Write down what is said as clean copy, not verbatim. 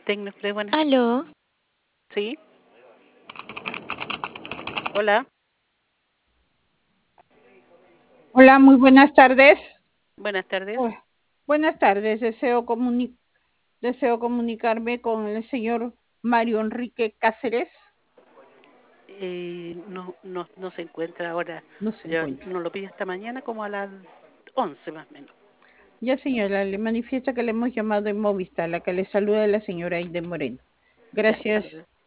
Tecnoplay, buenas. Aló, Sí. Hola, Hola, muy buenas tardes. buenas tardes. Oh, buenas tardes. Deseo comunicarme con el señor Mario Enrique Cáceres. No se encuentra ahora. No se Ya encuentra. nos lo pide esta mañana como a las 11 más o menos. Ya, señora, le manifiesta que le hemos llamado en Movistar, la que le saluda la señora Aide Moreno. Ya, Gracias.